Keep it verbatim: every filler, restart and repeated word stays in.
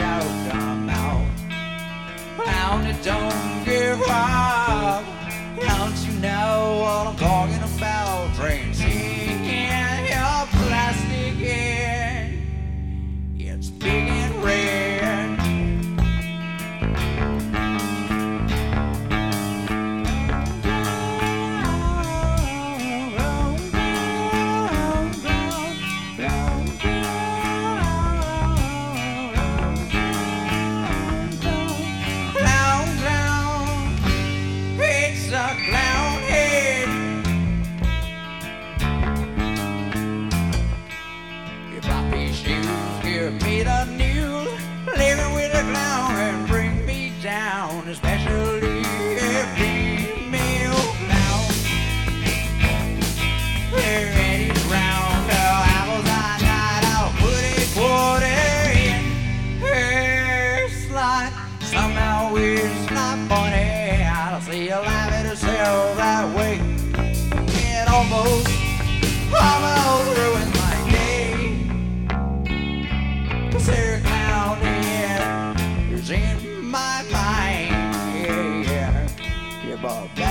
shout come out. Pound it, don't give up. Don't you know what I'm talking about? Trains in your plastic head. It's big and red. Clown head. If I be shoes, give me the news. Living with a clown and bring me down, especially a female clown. And he's round, the apples I night, I'll put a quarter in her slot. Somehow it's not funny. I don't see a life itself that way. It almost, almost ruins my day. Cause their clown head is in my mind. Yeah, yeah. Yeah, Bob.